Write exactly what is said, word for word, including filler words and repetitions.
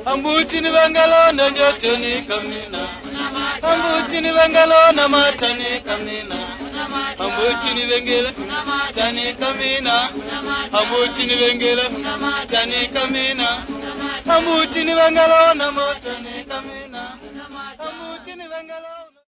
Ambuchini bangalo na nyoteni kamina. Ambuchini bangalo na matani kamina. Ambuchini bengela tani kamina. Ambuchini bengela tani kamina. Ambuchini bangalo na matani kamina. Ambuchini bangalo